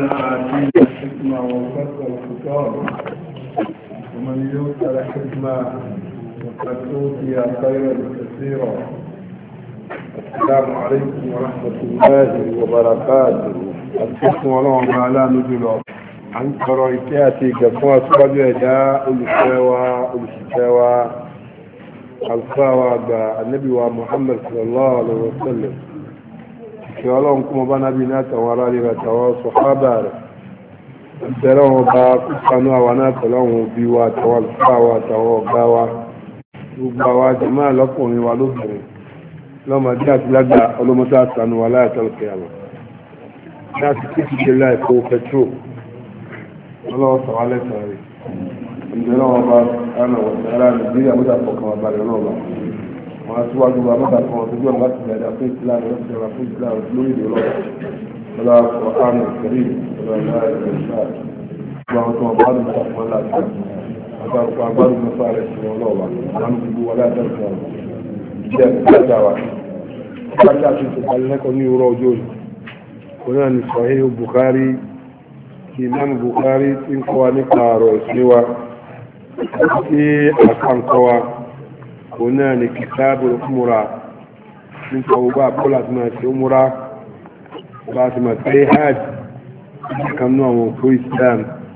آتينا الحكمة وفصل الخطاب ومن يؤت الحكمة فقد أوتي خيرا كثيرا. السلام عليكم ورحمة الله وبركاته. الحكم ولهم على نزله عن قرائتي كفوة صدر الشتاوى الفاوى النبي ومحمد صلى الله عليه وسلم kí ọlọ́run kún ọba nábi ní àtàwọn ará rí àtàwọn sọ̀hábà rẹ̀ ìbẹ̀rẹ̀ wọn bá kúkanú àwọn náà tẹ̀lọ́run òbí wa àtàwọn àlùfáà wa àtàwọn ọ̀gá wa gbogbo àwọn àjẹmọ́ àlọ́kùnrin wa lóbìnrin lọ́mọdé àti lágbà ọlọ́mọdé àtànù wa láyàtọ̀lùkẹ́ àlọ́ láti kí ti ṣe láìpẹ́ pẹtrol ọlọ́wọ́ sọ̀wá lẹ́sàn rẹ̀ ìbẹ̀rẹ̀ wọn bá kánà wọ̀ sára nàìjíríà mọ́tà fọkàn wà balẹ̀ ọlọ́ọ̀bà wọn aṣíwájú wa mọ́ta kan ọdún gbọ́n láti gbàdá fún ìsìláàmù ó ti rà fún ìsìláàmù lórí ìlú lọ́wọ́ ọlá ọ̀hánù kẹrí ọlá ìlú ìṣáà gbogbo àwọn tó wọn bá lù sàfún láti àgbàrùkọ agbárù mẹ́fà rẹ̀ sí wọn lọ́wọ́ àwọn gbogbo wọlé àtẹ́sọ̀ ìjẹ́ ìgbàdá wa káàkiri àti ìṣèkàlẹ́kọ̀ọ́ ní ìrọ̀ ọjọ́ òní wọn náà ní Sahih Bukhari Imam Bukhari tí ń kọ́ wa nípa ọ̀rọ̀ ìsinmi wa àti àkànkọ́ wa هنا كتاب الأمراء من توبة بولا ما في أمراء بعد ما تيهاج كم نوع في الإسلام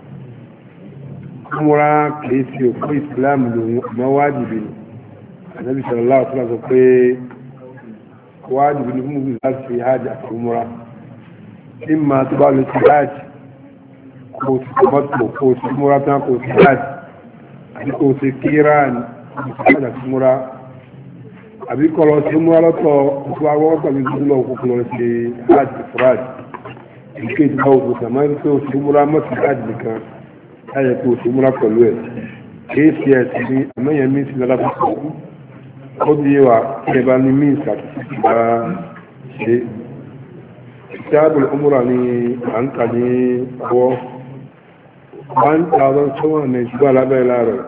أمراء كيف في الإسلام ما واجب النبي صلى الله عليه وسلم قال واجب المؤمن في حاجة في أمراء إما تبع الاتحاد كوت تبطل كوت أمراء كوت حاج كوت كيران ìsìnkú àti múra àbí kọ́ lọ sí múra lọ́tọ̀ òkú àwọn pẹ̀lú ìdúró òkú lọ sí hajj fúráj ìké ìdúró òkú sàmá ń pé oṣù múra mọ́tì hajj nìkan láyé pé oṣù múra pẹ̀lú ẹ̀ acs ní àmẹ́yẹn mí sí lára púpọ̀ ó di yé wa kí ẹ bá ní mí ìsàkíyèsí bá ṣe ìṣàbùl umra ní à ń kà ní ọwọ́ 1700 lábẹ́ láàrọ̀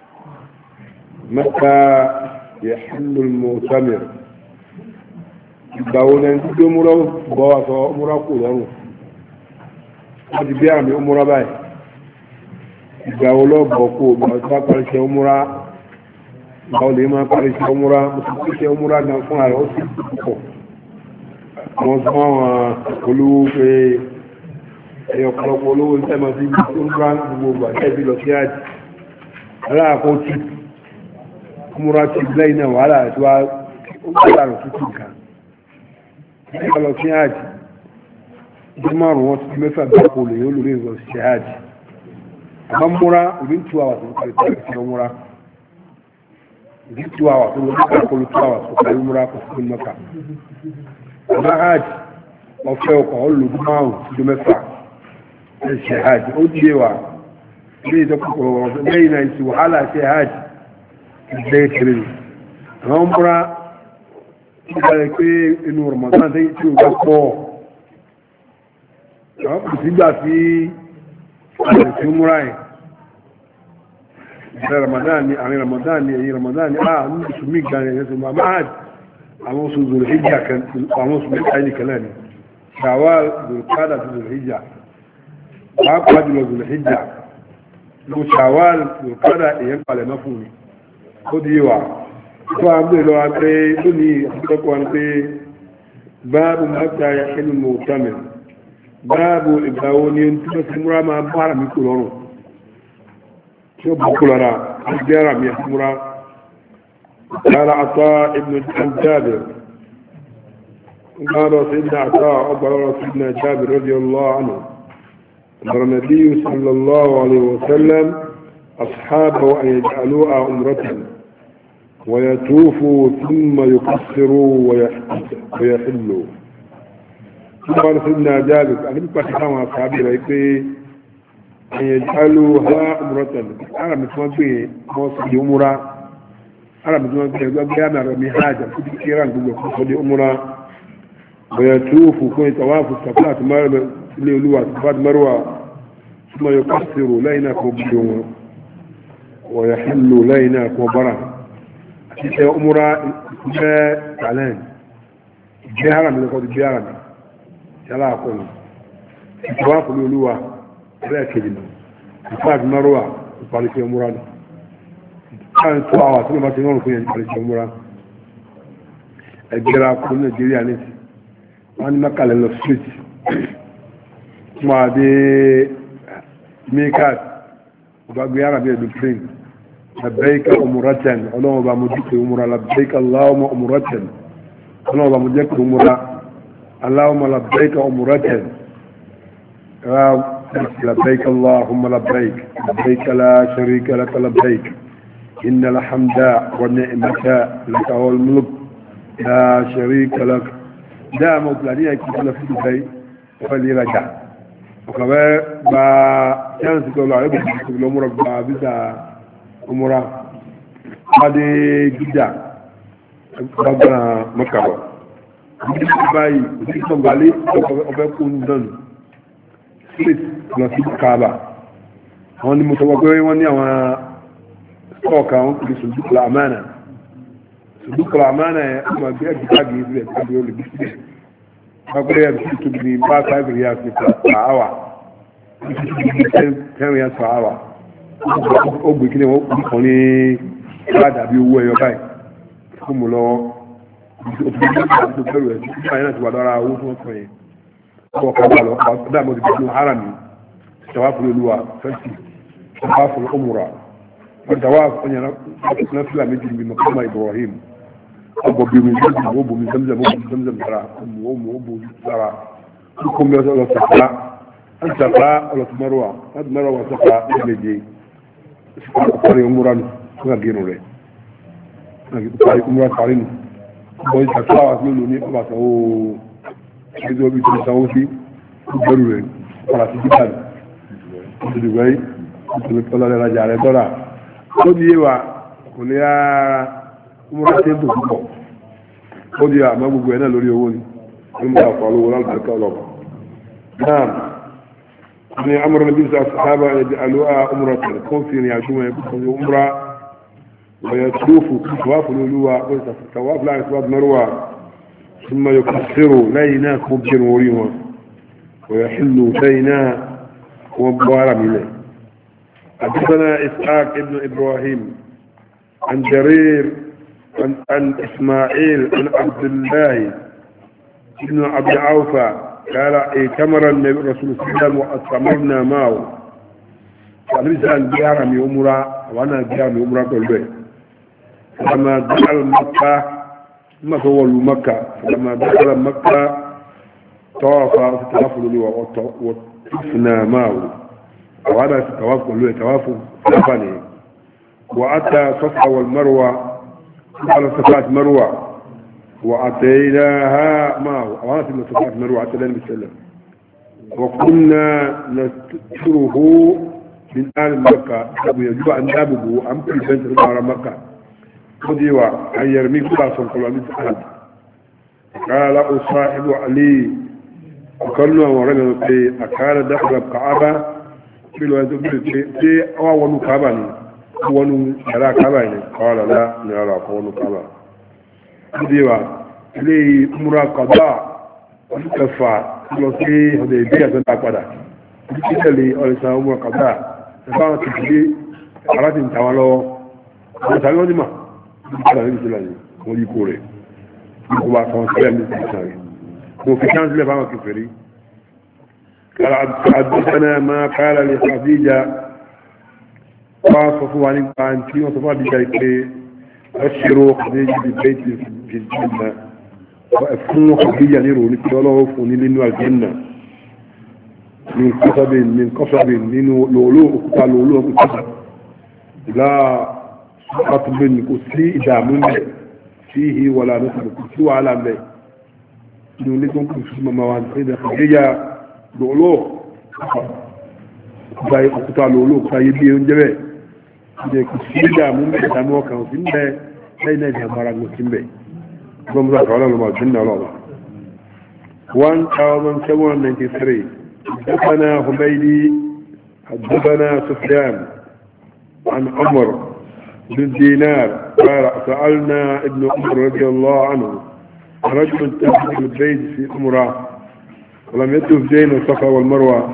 متى يحل المؤتمر ìgbàwọlẹ̀ tí ó múra bọ́ àtọ́ múra kò lọ́rùn wọ́n ti bí àmì múra báyìí ìgbàwọlẹ̀ bọ̀ kò bọ̀ paríṣẹ́ múra ìgbàwọlẹ̀ máa paríṣẹ́ múra mọ́síkíṣẹ́ múra gan fún ààrẹ ó sì pọ̀ wọ́n sọ àwọn olówó pé ẹ̀yọ̀pọ̀lọpọ̀ olówó ń tẹ́mọ̀ sí múra gbogbo àjẹ́bí lọ sí àjì aláàkó tí múra ti lẹ́yìn náà wàhálà àti wá gbàrà tútù nǹkan nígbà lọ sí àjì ìjọ márùn wọn ti mẹ́fà gbàpò lè yóò lórí ìrọ̀ sí àjì àmọ́ múra ìdí 2 hours ní kàrí tàbí sí múra ìdí 2 hours tó lórí ìkàkọlù 2 hours kò kàrí múra kò sí mọ́kà àmọ́ àjì ọ̀fẹ́ ọkọ̀ ọlọ́dún márùn ìjọ mẹ́fà sí àjì ó di wa ilé ìjọpọ̀ lẹ́yìn náà ìsì wàhálà sí àjì ìgbẹ́ kiri àwọn múra nígbà rẹ̀ pé inú Ramadan tí ó bá pọ̀ àwọn kò sígbà tí ààrẹ tí ó múra ẹ̀ ìgbẹ́ Ramadan ni àrin Ramadan ni èyí Ramadan ni ní oṣù mí gbà rẹ̀ ẹ̀sùn máa máa àwọn oṣù Zulhijja àwọn oṣù mẹ́ta ẹni kan náà ni Shawwal Zulqa'da àti Zulhijja pàápàá jùlọ Zulhijja ló Shawwal Zulqa'da èyàn palẹ̀ mọ́ fún mi ó di wà fún àgbè lọ pé lónìí àtúkọ́ wọn pé báàbù mọ́ta ẹnu mọ̀tàmì báàbù ìgbàwó ni tí wọ́n ti múra máa bá ara mi kò lọ́rùn tí ó bọ́ kò lọ́ra á jẹ́ ara mi àti múra lára àtọ́ ibn Jabir قال سيدنا عطاء أخبر سيدنا جابر رضي الله عنه أمر النبي صلى الله عليه وسلم أصحابه أن يجعلوها عمرة ويطوفوا ثم يقصروا ويحلوا قال سيدنا جابر أن يبقى تقام أصحابه رأيكي أن يجعلوها عمرة أنا متوقع موصل عمرة أنا متوقع بيانا رمي حاجة كنت كيران بقول عمرة ويطوفوا كون يتوافوا الصفات مروة ثم يقصروا لينكم بيوم ويحل لينا وبرا في أمورا تعلان جهرا من القول جهرا سلا أقول الطواف الأولوة لا كلمة فات مروة وقال في أموران كان طواف لما تنون في أموران الجراب كلنا جريا نسي وأنا مقال النفسيت ما دي ميكات وبقى يارا بيه بالفرين لبيك أمورة اللهم بمجيك أمورة لبيك اللهم أمورة اللهم بمجيك أمورة اللهم لبيك أمورة لبيك اللهم لبيك لبيك لا شريك لك لبيك إن الحمد والنعمة لك والملك لا شريك لك دا مطلعين كتنا في البيت فليرجع وكمان با كانت تقول عليه بالأمور بدا أمورا هذه جدا بقى مكة باي بيكون بالي أبيكون دن سيد نصيب كعبة هون متوقعين واني أما سوكا في صندوق الأمانة صندوق الأمانة أما بيجي باقي يزيد يقول لي بيجي أقول يا بيجي تبني ما تعرف رياض في عوا كم رياض في عوا أبو كده وكوني هذا بيوه يباي كم لو دام بيقولوا حرامي تواف الأولى فسي تواف الأمورة والتواف أن نفلا مثل بمقام إبراهيم أبو من زمزم أبو من زمزم أبو من زمزم ترى أبو ترى كم يوصل الصفراء الصفراء ولا تمروة هذا مروة صفراء اللي صفراء أمورا ما جينوا له صفراء أمورا صارين bọ́n ìtàkùn lónìí ní ọba sanwó ẹgbẹ́ orí tó sanwó sí ìgbẹ́rù rẹ̀ padà sí títà rẹ̀ ìdìbò yìí ìtòlù tọ́lọ́lẹ̀ rajà rẹ̀ dọ́là ó di yéwà kò ní rárá múra tí ń tò púpọ̀ ó di àmọ́ gbogbo ẹ̀ náà lórí owó ni ó ń bá ọ̀pọ̀ olówó lálùbáríkà ọlọ́pàá náà ní amúra nàbí sàhábà ẹ̀dẹ̀ àlùwà ọmọrà tẹ̀lé kó fi rìn àjùmọ̀ ẹ̀ ويطوف طواف الأولوة طواف لا طواف مروة ثم يكسر لينا كبجر وريما ويحل لينا ومبارا منه حدثنا إسحاق ابن إبراهيم عن جرير عن إسماعيل عن عبد الله ابن أبي عوفة قال ائتمر النبي رسول الله صلى الله عليه وسلم وأتمرنا معه فالنبي صلى الله عليه وسلم بيارمي أمرا وأنا بيارمي أمرا كل لما دخل مكة ما هو مكة لما دخل مكة طاف تطافل له وطفنا معه وهذا التوافل له توافل ثاني وأتى صفا والمروة على صفات مروة وأتيناها معه وهذا من صفات مروة أتى النبي صلى الله عليه وسلم وكنا نستشره من آل مكة يجب أن نابه عن كل بنت على مكة خذوا أن يرمي كل صنقل أحد قال أصاحب علي وقالوا ورجل في أكان دخل الكعبة في الوقت في أول كعبة أول يرى كعبة قال لا نرى أول كعبة خذوا لي أمر قضاء وكفى في هديبية تنتقد لي أولسا أمر قضاء فما تجي أردت تولوا وتعلموا ما على هذه الجلالة وليكوري يقول بعضهم سلام للإنسان وفي كان سلام عما كفري قال حدثنا ما قال لخديجة وصفوا عن أنتي وصفوا بجايكي بشروا خديجة ببيت في الجنة وأفكوا خديجة نيرو لكي الله فوني لنو الجنة من قصب من لولو أكتا لولو أكتا لا خطب كسي إذا من فيه ولا نسب كسي على به نولكم كسي مواد إذا خديجة لولو باي أكتا لولو كايبي ينجبه إذا كسي إذا من به تنوى كوسين به أين إذا مرق مسلم به بمزاق على الله الجنة الله 1793 حدثنا حميدي حدثنا سفيان عن عمر بن دينار قال سألنا ابن عمر رضي الله عنه رجل تحت البيت في عمره ولم يطف بين الصفا والمروة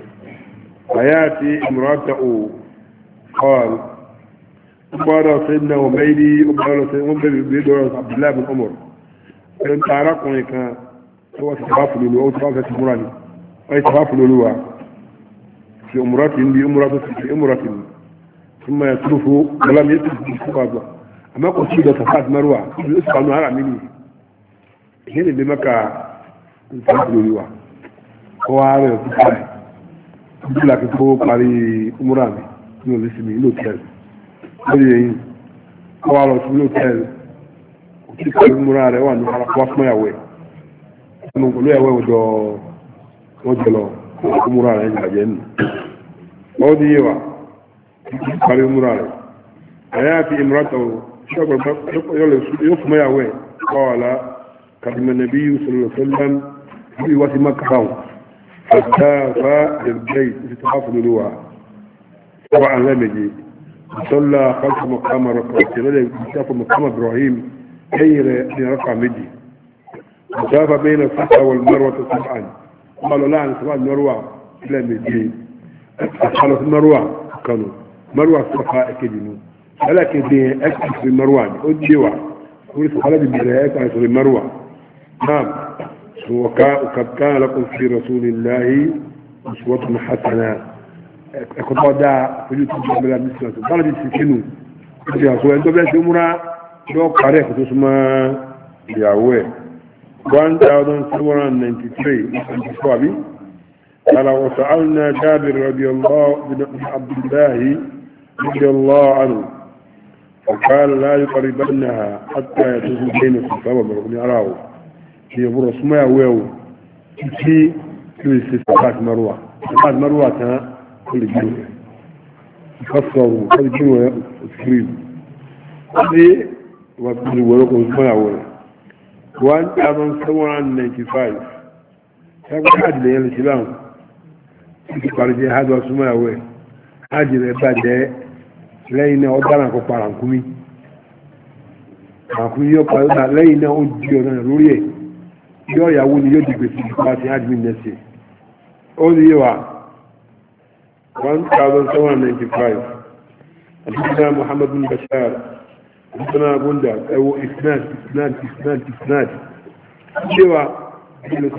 فياتي امراته قال أخبر سيدنا وميدي أخبر سيدنا عبد الله بن عمر فإن تعرقني كان هو تتغافل له أو تغافل مراني أي تغافل له في أمرات في أمرة ثم يترفه ولم يترف بالسبابة أما قلت سيدة تفاد مروة يسقى أنه هرع مني هنا بمكة تغافل له هو عارف تفاي يقول لك تقول قاري أمراني يقول لسمي له تلال lórí ọwọ́ lọ sí lóòtẹ́ẹ̀lì tí pẹ̀lú múra rẹ̀ wà ní wá fún ìyàwó ẹ̀ ẹnu pẹ̀lú ìyàwó ọjọ́ wọ́n jẹ lọ fún múra rẹ̀ jàjẹ́ nù ọ́ di yé wa tí pẹ̀lú múra rẹ̀ ẹ̀yà àti ìmúratọ̀ yóò fún ìyàwó ẹ̀ kọ́ọ̀lá kàdìmẹ̀nẹ̀bí sọ̀rọ̀ sọ́lám bí wá sí makabáwọn àtàfà ẹ̀gbẹ́ ìtìtàfà lóluwà sọ́wọ́ àlẹ́mẹ̀jẹ̀ صلى خلف مقام ركعتين لذلك شاف مقام ابراهيم غير ركعه مجي مسافه بين الصفا والمروه سبعا قالوا لا عن سبع المروه الى مجي قالوا المروه كانوا مروه الصفا كدنوا ولكن دي اكثر في المروه وديوا وليس خالد بالرهايه على المروه نعم وقد كان لكم في رسول الله اسوه حسنه ẹ̀kọ́tọ́ dáa ojú tó jẹ́ mẹ́ra ní sílẹ̀ tó bá lè ti kínú ìdí àṣọ ẹni tó bẹ́ẹ̀ tí ó múra yóò parí ẹ̀kọ́ tó súnmọ́ ìyàwó ẹ̀ 1793 24 àbí قال وسألنا جابر رضي الله بن عبد الله رضي الله عنه فقال لا يقربنها حتى يطوف بين الصفا والمروة يراه في يبر اسمها ويو في صفات مروة كل جنوة يفسروا كل جنوة تفريد هذه وكل ورق اسمها ولا وانت أظن سوى عن 95 هذا حاجة لي الإسلام يقول هذا اسمها ولا حاجة لبعد لين أدانا كفار عنكمي يقول لين أدانا روريه yóò yàwó ni yóò dìgbè sí ìpá ti hajj min nẹ́sì ó ní yíwa 1795 حدثنا محمد بن بشار حدثنا بندر او اسناد شوى الى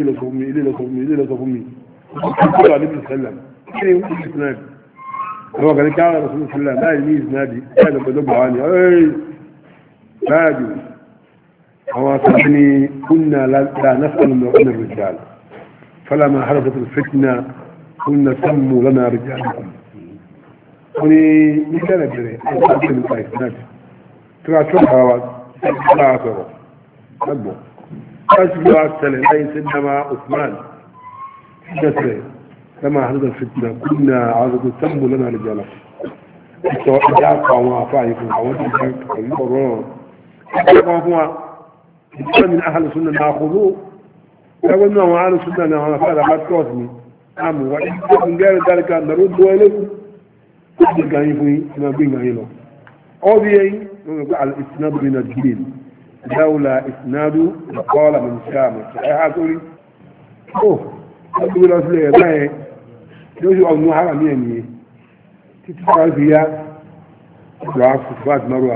صومي قال النبي صلى الله عليه وسلم كيف اسناد هو قال كان رسول الله صلى الله عليه وسلم لا يميز نادي هذا بدبع عني اي نادي هو صدني كنا لا نسأل من الرجال فلما حدثت الفتنة كنا سموا لنا رجالكم وني مثال جري أصلاً من طيب نادي ترى شو حواد لا أثره نبو أشبه أكثر لين سنما عثمان نسري لما حدثت الفتنة كنا عدد سموا لنا رجالكم سواء جاء وعفائكم وعواتكم وعواتكم من أهل السنة نأخذوه لو أنه أهل السنة نأخذ قد كوثني نعم وإن من غير ذلك نرد إليكم أجل كان يفوي كما بين إليه أوبيي نقول على الإسناد من الدين لولا إسناد قال من شام صحيحاتي أوه أقول أصلي لا يوجد أنه حرام يعني تتفعل فيها ضعف صفات مروة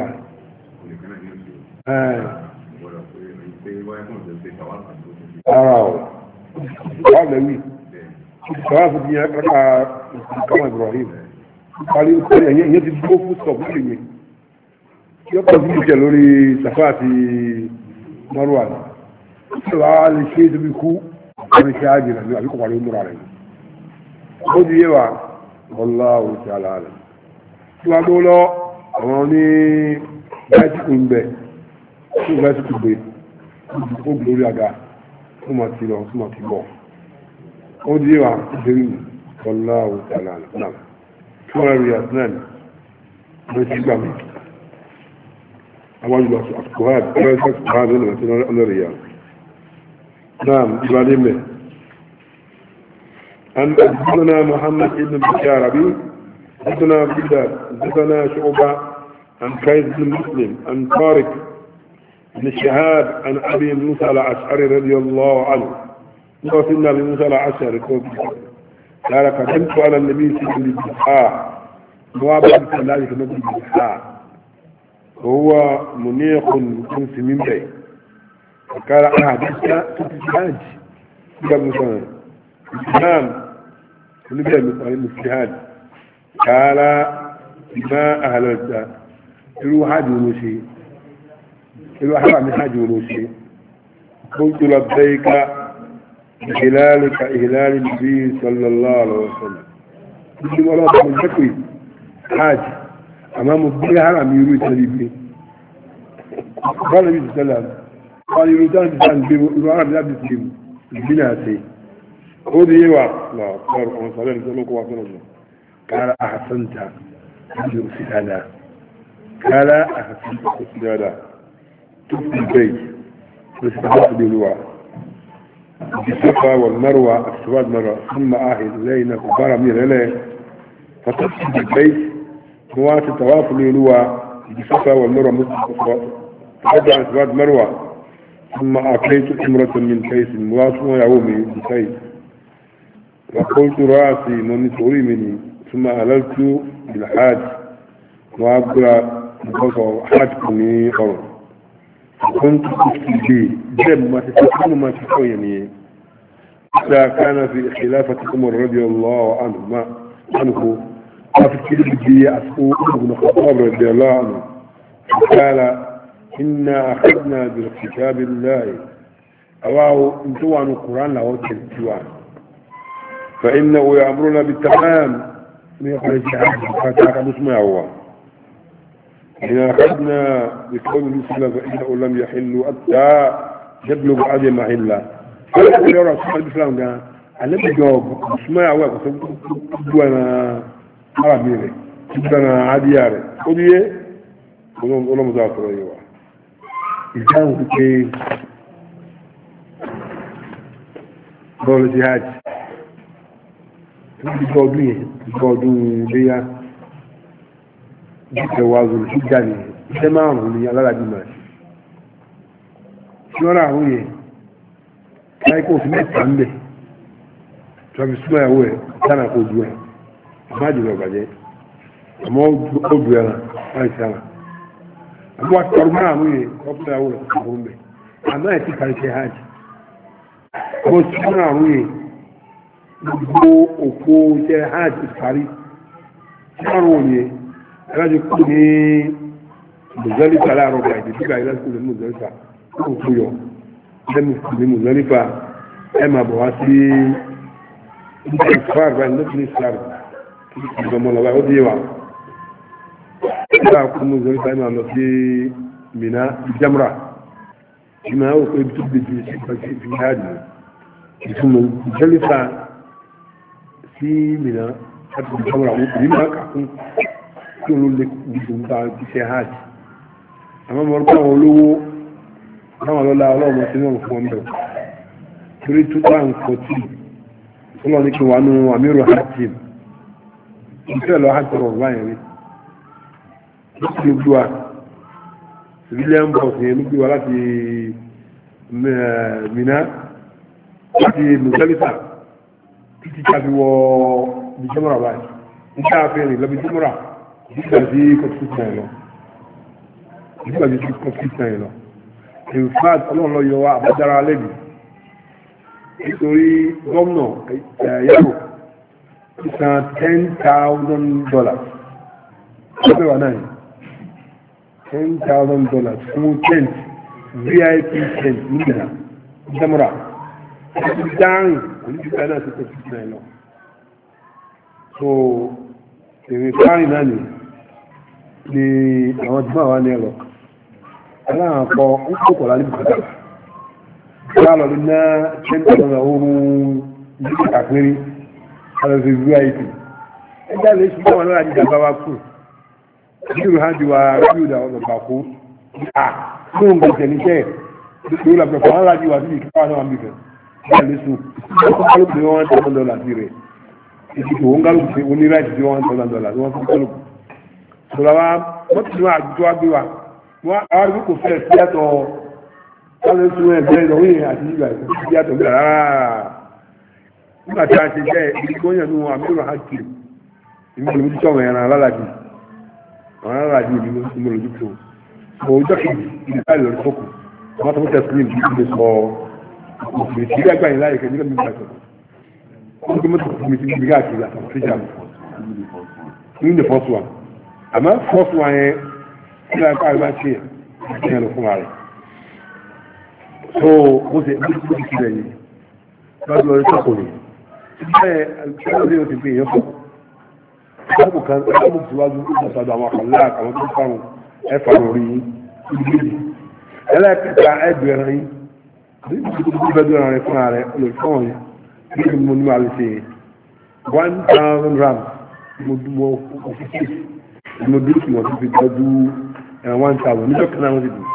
هذا مين ثلاثة ديات ركع كما إبراهيم قال يجب الدوف مستقبل يبقى في جلوري صفاتي مروان سواء الشيء بيكو من شاجر أنه أبيكم عليه النور عليه خذ يوا والله تعالى عالم سواء دولا أماني باتكم به سواء باتكم به ó gbórí àga ó máa ti lọ ó máa ti bọ̀ ó di wà ìdérí ọlá òtàlà náà tí wọ́n rí àtúnáà ló ti gbà mí àwọn ìlú àkùkọ́ ẹ̀rọ ìsàkùkọ́ lónìí àti ọlọ́rẹ̀ yà náà ìbálẹ̀ mẹ́ أن حدثنا محمد بن بشار بن حدثنا بلال حدثنا شعبة عن قيس بن مسلم عن طارق بن شهاب عن أبي موسى الأشعري رضي الله عنه وصلنا بموسى العشر قال قدمت على النبي صلى الله عليه وسلم بالحاء موابعة ذلك نبي بالحاء وهو منيق كنس من بي فقال أحدثك تتجهاج إلى موسى الإسلام ونبي المسلحات قال ما أهلت إلو حاج ونوشي إلو حرام حاج ونوشي قلت لبيك بهلالك إهلال النبي صلى الله عليه وسلم كل مرة من ذكري حاج أمام الدين حرام يروي تليبي قال النبي صلى الله عليه وسلم قال يروي تليبي العرب لا بيسلم البناتي خذ يوا لا أكبر أن صلى الله عليه وسلم قال أحسنت أجر سلالا قال أحسنت سلالا تبقي البيت واستحق بالوعى بالصفا والمروة السواد مرة ثم آهد إلينا كبار من إليه فتبقي بالبيت موات التواف للوعى بالصفا والمروة مستقفى تقدع السواد مروة ثم أكليت إمرة من كيس موات ويعومي بكيس وقلت راسي من توري مني ثم أهللت بالحاج وأبقى حاجكني أرض كنت أفتي جب ما تتكلم ما تتكلم إذا كان في خلافة عمر رضي الله عنه أفتي بي أسؤول ابن الخطاب رضي الله عنه قال إنا أخذنا بالكتاب الله أواه انتوا عن القرآن له تلتوان فإنه يأمرنا بالتمام من يقول الجهاد فاتحك مسمع هو إن أخذنا بقول الإسلام فإنه لم يحل حتى يبلغ عدم محلا فلا يرى رسول الإسلام قال أنا بجواب مسمع هو قدوانا عربي قدوانا عادياري قدوية ولا مذاكرة أيوة إذا كنت قول الجهاد ìjọ ọdún yẹn ìjọ ọdún léyà ìjọwàzò ìjà ni iṣẹ́ márùn-ún ní alálàájú máa ṣe ṣíwọ́n àrùn yẹn láìkó òfin mẹ́ta ń bẹ̀ tọ́bi súnmọ́ ìyàwó ẹ̀ dáná kó ojú ẹ̀ má jùlọ ìbàjẹ́ àmọ́ ojú ẹran láì sí ara àmọ́ wá tọrọ márùn-ún yẹn ọkùnrin ìyàwó ẹ̀ kò fún bẹ̀ àmọ́ ẹ̀ ti parí ṣe hajj àmọ́ ṣíwọ́n àrùn yẹn gbogbo òpó iṣẹ́ hajj parí ṣáró òye ẹlájú kú ní Muzdalifa láàárọ̀ bá ìdí bíbá ìlẹ́sùn ní Muzdalifa kó tó yọ lẹ́nu ní Muzdalifa ẹ máa bọ̀ wá sí ìgbà ìfàr báyìí lọ́tún ní islam ìgbàmọ̀ lọ́wọ́ ó díẹ̀ wá ìgbà kú Muzdalifa ẹ máa lọ sí Mina Jamra ìmọ̀ àwọn òkú ibi tó gbèjì sí ìpàṣẹ ìfi hajj ìfúnmọ̀ Muzdalifa sí Mina láti ìjọba àwọn òbí máa kàkún tí ó ló lè gbogbo iṣẹ́ hajj àmọ́ mọ̀ nípa àwọn olówó láwọn ọlọ́lá ọlọ́mọ sí náà fún ọmọ torí 2014 ọlọ́ ní kí wà nù àmírò hajj ìfẹ́ lọ hajj rọ̀ báyìí rí ló gbé wa civilian bus yẹn ló gbé wa láti Mina láti Muzdalifa títí tàbí wọ ìjọmọ́ra báyìí nígbà àfẹ́rìn lọ bí ìjọmọ́ra nígbà tí kọ̀tíkítà ẹ̀ lọ in fact ọlọ́run lọ yọ wá àbájára lẹ́bi nítorí gómìnà yàrá ìsan $10,000 ọ̀pẹ̀ wà náà $10,000 fún tent VIP tent nígbà ìjọmọ́ra dáhùn oníṣẹ́ náà ti tẹ̀sí náà lọ so èrè sáàrin náà ni àwọn jùmọ̀ àwọn ní ẹ̀rọ aláàpọ̀ ń kòkòrò alẹ́ bùkátà bá lọ ní ná 10,000 oòrùn ìlú kàkiri alẹ́sẹ̀ vip ẹgbẹ́ lè ṣe àwọn aláàjì ìjàmbá wa kù ìṣirò hàn jù wá rábíùdà ọ̀nà bàkú fún òǹgbẹ̀jẹ̀ níṣẹ́ ìṣòro làbẹ̀fọ̀ àwọn aláàjì wà sí ìkápá náà wà níbẹ̀ ìgbàlẹ́sù ọkọ̀lùpù ní $1,000 sí rẹ̀ ìdìbò ń gálùpù oníráìtì sí $1,000 wọ́n fún gálùpù ṣọ́lá wa wọ́n ti ní àjọ agbé wa wọ́n àwọn àrùn kò fẹ́ sí àtọ̀ kálẹ́sù ẹgbẹ́ ìlọ́wọ́ yẹn àti ìgbà ìkọ̀ sí àtọ̀ gbà rárá nígbà tí a ti jẹ́ ìgbóyàn ní àmìrò hajji ìmọ̀lójútó àwọn ẹran alálàjì àwọn alálàjì ìmọ̀lójútó ọjọ́ kejì ìgbà ìlọrin sọ́kù wọ́n tó tẹ́ sílẹ̀ bí ilé sọ òfin tí gbàgbà yìí láyé kẹjọ́ nígbà tó wọ́n tó mọ́tò fún mi ti gbígbà àti ìyàtọ̀ fíjà ní the first one àmọ́ first one yẹn kí láyé káàrí bá ṣe ìyẹn lọ fún wa rẹ̀ so ó ti sílẹ̀ yìí bá lọ rí sọ́kù rẹ̀ bẹ́ẹ̀ ṣẹlẹ̀ ó ti gbé èèyàn fún ọmọ kan ọmọ síwájú ìgbàsọdọ àwọn àkànlá àwọn tó fárun ẹfà lórí ìgbèjì ẹlẹ́kẹta ẹgbẹ̀rún yìí ìgbẹ́dọ̀ rẹ̀ fún ààrẹ olùfọ́n yìí ní mo ní wà lè ṣe 1,000 rand mo dúró òfìsí mo dúró tí wọ́n ti fi tọ́jú ẹ̀rọ 1,000 níjọ́ kan náà wọ́n ti dùn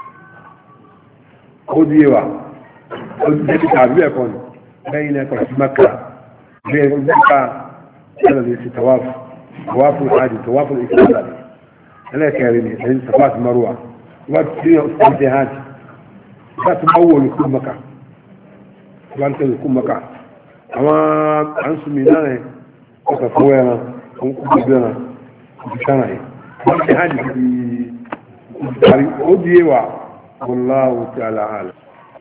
ó di ẹwà ó ti jẹ́ kíkà àbí ẹ̀kọ́ ni lẹ́yìn ẹ̀kọ́ sí maka bẹ́ẹ̀ ló dẹ́ka ẹ̀rọ lè ṣe tawáfù àjì tawáfù ìfúnadà ẹlẹ́kẹ̀rin ni ẹ̀yìn sàfáàtì marwa wọ́n ti ṣe hajj láti máa wọ̀ lùkú maka wọ́n ti lùkú maka àwọn àǹsùnmí náà rẹ̀ ọkọ̀ fún ẹran fún kúkú ẹran ìfìṣánà yìí wọ́n ti hajj ti ìdarí ó di ẹwà wallahu ta'ala alam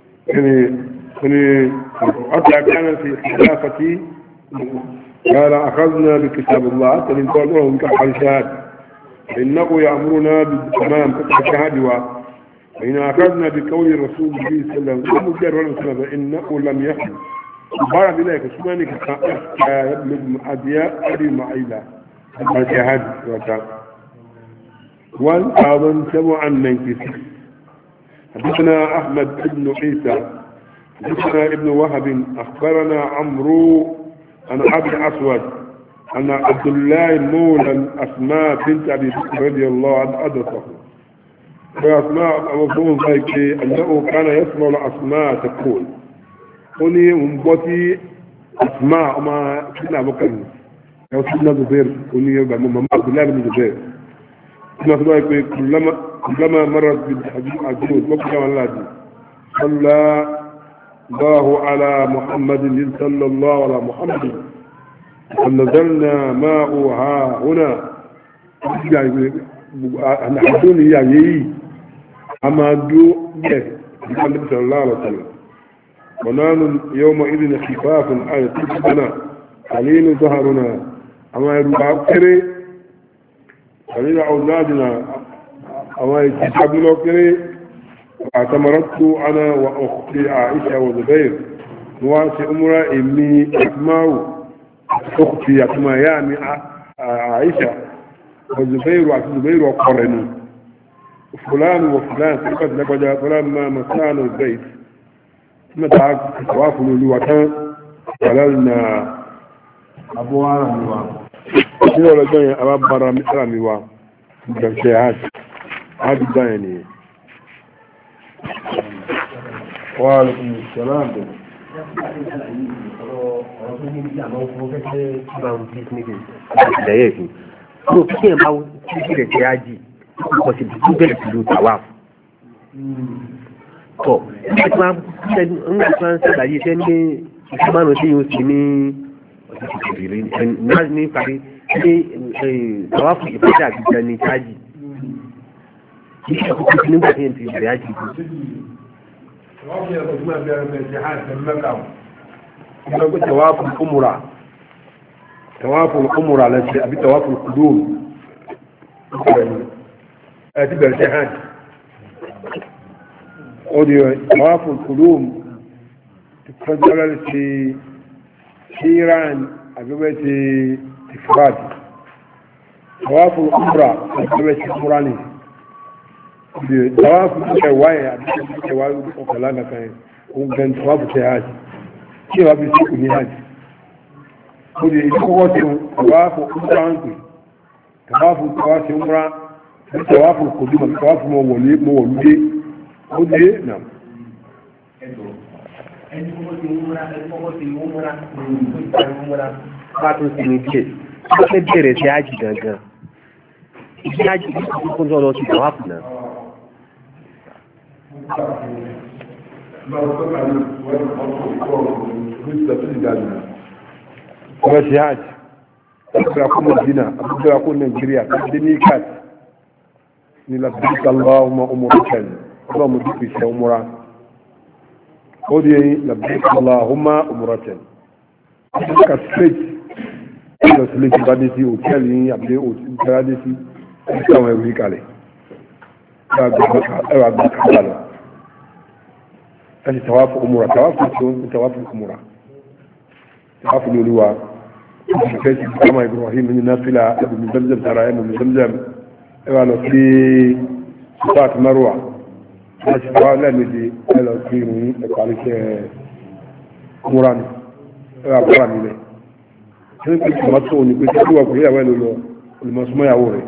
كني أطلع كان في خلافتي قال أخذنا بكتاب الله فلنقول لهم كحرشاد إنه يأمرنا بالتمام كشهاد وإن أخذنا بقول الرسول صلى الله عليه وسلم مجرد فإنه لم يحل بارد إليك سمانك يبلغ أدياء أبي معيلة الشهاد 1796 حدثنا أحمد بن عيسى حدثنا ابن وهب أخبرنا عمرو عن عبد الأسود أن عبد الله مولى أسماء بنت أبي بكر رضي الله عنه أدركه وأسماء مفهوم ذلك أنه كان يسمع الأسماء تقول قولي منبتي أسماء ما كنا بكر أو سيدنا زبير قولي ماما عبد الله بن زبير كلما مرت بالحديث عجوز وقت ولادي صلى الله على محمد صلى الله على محمد فنزلنا ماؤها هنا نحن يعني أما دو محمد صلى الله عليه وسلم ونحن يومئذ خفاف آية تجدنا قليل ظهرنا أما يربع كري قليل أولادنا أما يتحبنا كري اعتمرت أنا وأختي عائشة وزبير نواسي أمرا إمي أسماء أختي أسماء يعني عائشة وزبير وزبير وقرنوا فلان وفلان فقد لقد فلما مسان البيت ثم تعاك توافل الوطن فللنا أبوانا موا سيرا لجاني أباب برا مثلا موا مجمشيهات هذا الدائني وعليكم السلام Mo kí ẹ̀ máa títí rẹ̀ ṣe ájì, kò sì bí bẹ̀rẹ̀ pẹ̀lú tàwa. Tọ́, nígbà tí wọ́n ń ṣàlàyé iṣẹ́ ní ìṣúmọ́nù tí yóò sì ní ọ̀sẹ̀ ìṣèlérí ní parí ní tàwa fún ìpàdé àgbègbè ní tájì. Kì í ṣe àkókò tí nígbà tí yẹn ti bẹ̀rẹ̀ ájì. توافل الأمرة توافل الأمرة التي أبي توافل القدوم أتبع الجهاد توافل القدوم تفضل في شيران أبي إفراد توافل الأمرة أبي أمراني توافل الشواية أبي الشواية وكلانا كان وكان توافل الجهاد kí wàá fi síkù ní hajj ó di ìdíkọ́kọ́ tí tàwáfù umra ń pè tàwáfù tàwáfù umra bí tàwáfù kò dùn àbí tàwáfù mọ wọ̀lú dé ó di nà. ẹni kọ́kọ́ ti umra bá tún sí ní díẹ̀ ó fẹ́ bẹ̀rẹ̀ sí hajj gangan ìdí hajj ní kókó tó lọ sí tàwáfù náà. ما هو طبعا وين الخطوة بالتفصيل قالنا ọ̀rọ̀ ṣe hajj أبدأ أكون مدينة أبدأ أكون نيجيريا أبدأ كات لبيك اللهم أمرك اللهم بك في أمرا ودي لبيك اللهم أمرك كسرت كسرت بعدتي وكلي أبدأ بعدتي كم يبيك عليه أبدأ كذا أنت توافق أمورا توافق أمورا توافق الولوى كيف كما إبراهيم من نافلة من زمزم ترايم من زمزم قالوا في صفات مروة أشبه لا نجي قالوا فيني قالوا مراني أبراني لي كنت كمتوني كنت أقول كلها وين له المسمى يوري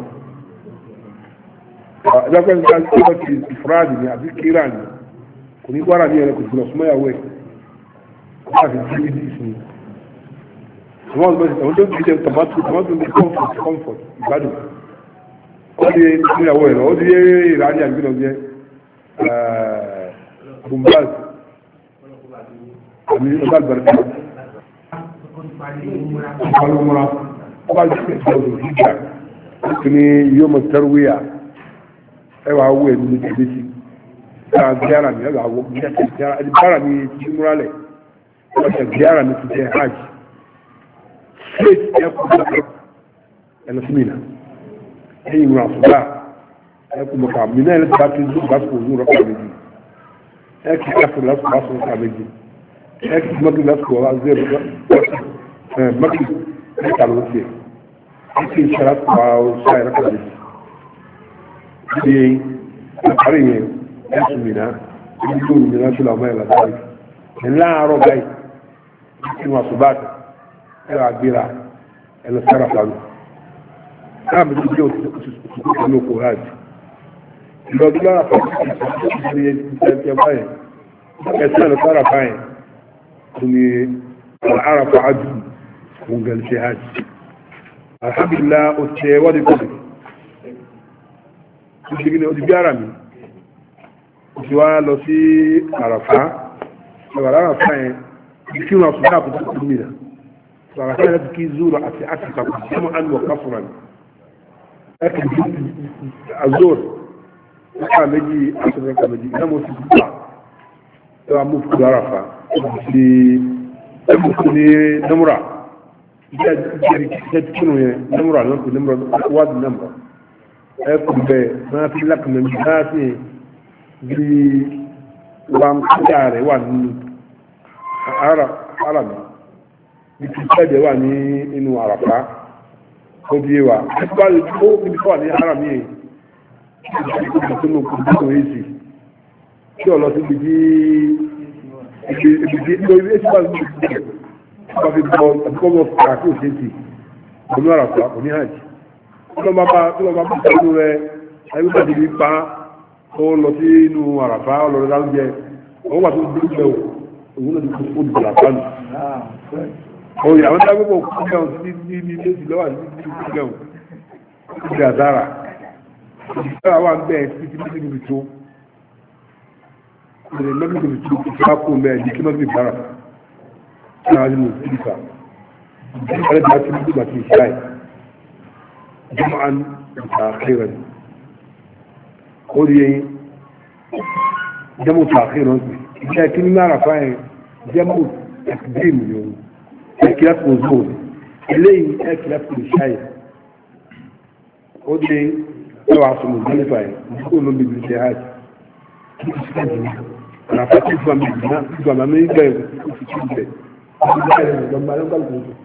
إذا كان في إفرادي أبي كيراني كوني براني أنا كنت المسمى يوري ما في جديد اسمي wọ́n tó ti jẹ́ tomato ní comfort ìgbádùn ó di ìyàwó ẹ̀rọ ó di ìrànlẹ̀ àgbẹ̀nà jẹ́ bombaz àmì ọba àgbàrẹ̀ ọmọlúmọ́ra ọba àgbẹ̀rẹ̀ ọdún ìjà láti ní yóò mọ̀ tẹ́rùwíyà ẹwà owó ẹ̀mí ní tẹ̀lẹ́sì gbára mi ẹwà owó gbára mi ti múralẹ̀ gbára mi ti tẹ̀ hajj straight ẹkùn ẹlẹsìmìnà ẹyìn ìwọ̀n àfúgbà ẹkùn mọ̀ká mìíràn ẹlẹ́sì bá tún zúù bá sùn òun rọ́pà méjì ẹkì ẹkùn lásìkò bá sùn rọ́pà méjì ẹkì mọ́kì lásìkò wá zero mọ́kì ẹkà ló tiẹ̀ ẹkì ìṣẹ́ lásìkò wá ṣáà rọ́pà méjì ìdí àparí yẹn ẹkùn mìíràn ẹkì tó mìíràn tó làwọn ẹ̀lá dárí ẹ̀ láàárọ̀ báyìí ẹkì wọn àṣùbàtà ẹ̀rọ àgbéra ẹ̀lọ sára fàánù láàmì tó jẹ́ òṣìṣẹ́ ní oko hajj ìlọ́dún lára fàánù ìṣẹ́ ìṣẹ́ báyẹ̀ ẹ̀sẹ̀ ẹ̀lọ sára báyẹ̀ tó ní àrà fàájù fún gẹ̀lẹ́sẹ̀ hajj alhamdulillah ó ṣe wọ́dí kọ́lẹ̀ ó ṣe gíní ó ti bí ara mi ó ti wá lọ sí àràfá ẹ̀wà àràfá yẹn kí wọ́n sùn láàbùkù tó mìíràn فكانت كي زور أتفق سمعا وكفرا لكن الزور كامجي أصلا كامجي نمو سبقا وعمو في العرفة في نمرة تكونوا نمرة واد نمرة يكون ما في لك من جهاتي وان كجاري وان عربي ìtìjáde wà ní inú àràfá ó bí wà nípa ó níbi tó wà ní haram yìí ìgbà tó lókun nínú èsì tí ọ̀lọ́ sí ibi lórí èsì bá ní ìgbà tó fi bọ́ àbíkọ́bọ̀ kàkí òṣèṣì onú àràfá òní hajj tí wọ́n bá bá sínú rẹ ayébúgbà ti fi pa ó lọ sí inú àràfá ọlọ́rọ̀ láwùjẹ ó wà tó dúró òun náà ti kó dùgbò àràfá nù oye àwọn tábìbò kúgbẹ̀hùn sí ní ilé ìlọ́wà ní kúgbẹ̀hùn ìgbà dára ìgbà wà ń bẹ́ẹ̀ sí ti mẹ́gbẹ̀rẹ̀ tó ìrìn mẹ́gbẹ̀rẹ̀ tó kí á kó mẹ́ẹ̀ ní kí mẹ́gbẹ̀rẹ̀ dára náà nínú ìfà ìgbà tí a ti mẹ́gbẹ̀rẹ̀ tí ìṣáì jùmọ̀án ìtàkìrẹ̀ ó rí ẹyin jẹ́mù tàkìrẹ̀ ìgbà kí ní máa ràfá ẹ̀ jẹ́mù ẹ̀kìdìm yòó ẹ̀kìlá fún òzòrò eléyìí ẹ̀kìlá fún ìṣáyẹ̀ ó dé ẹwà àsùnmù nípa ẹ̀ nígbò ló bèbè ṣe hajj kí ó ṣe jù àràfà tí ìgbà mi ìgbà ìgbà mi ìgbà ìgbà ìgbà ìgbà ìgbà ìgbà ìgbà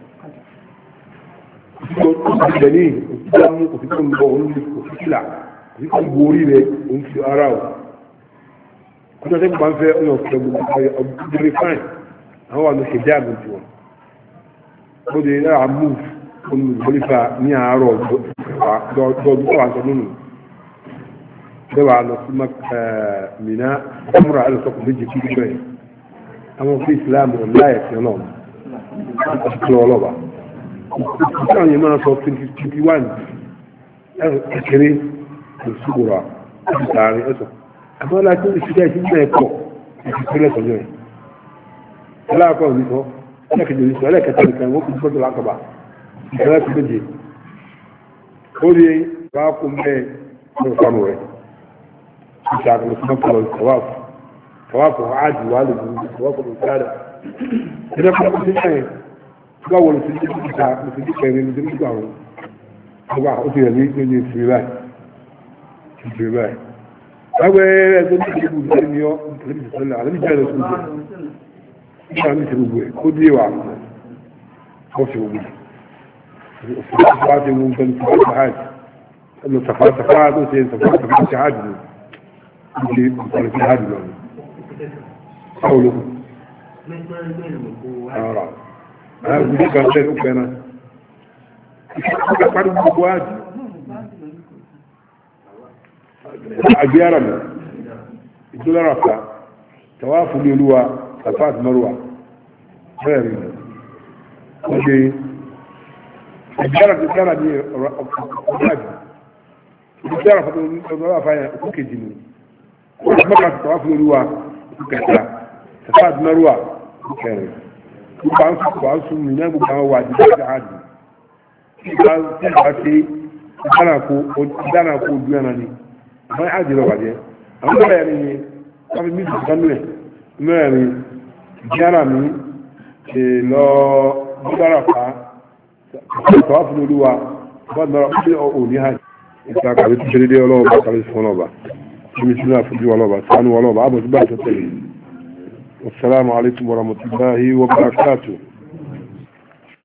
ìgbà ní òtítọ́ mú òtítọ́ ń bọ̀ olóòlù òtítìlà òtítọ́ ń borí rẹ̀ òun fi ara ọ̀ kọjá tẹ́gbà ń fẹ́ ọ̀nà ọ̀fẹ́ ọ̀gbẹ̀rẹ̀ fáìn àwọn wà ní ṣe jáàbù tiwọn ó di náà move olùgbòlífà ní àárọ̀ dọ́ọ̀dún tó wà sọ nínú dẹ́wà lọ sí Mínà ọmọrà alẹ́sọ̀kùn méjì kí gbẹ́ àwọn fún Islam láyẹ̀ sí ọlọ́run àti ọlọ́ba ìsáwọn yẹn máa sọ 21 kékeré lè ṣùgbọ́ra àti tààrí ẹ̀sọ̀ àmọ́ láti ìṣẹ́jẹ́ ìṣẹ́jẹ́ ẹ̀kọ́ ìṣẹ́jẹ́ lẹ́sọ̀jọ́ ẹ̀ aláàkọ́ òní sọ لكن السؤال كان ممكن تفضل العقبة ثلاث بدي قولي باقم به نرفعه شعب المسلمين الطواف طواف عادي والد طواف الرسالة إذا كنا مسلمين تقول مسلمين بتاع مسلمين كانوا مسلمين بتاعهم طبعا أتي هذه من في الباي أول أظن يجيبوا زينيو كلمة صلى على مين جالس كان يسوي خدي وعمل خوش وبي بعد ممكن تفعل حاجة إنه تفعل وسين تفعل حاجة يجي في هذا اليوم حوله هذا بدي كان شيء أوكينا بعد الجواد أجيارنا يقول رفع توافل يلوى صفات مروة خير وجي أجيارنا دي رفع رفع كوكي جنون مكان توافل يلوى كتا صفات مروة خير وبعض من ينام بها واجبات عادي قال تلحسي دانا كو دياناني ما عادي لو بعدين أما يعني قبل ميت سنة ما يعني جرامي لو بدرفا توافلوا لوا بعد ما رأيت أولي هاي إذا كانت تجري ولا ما كانت فنوبا مثلنا في ولا ما كانوا ولا ما عبد بعد التلين والسلام عليكم ورحمة الله وبركاته.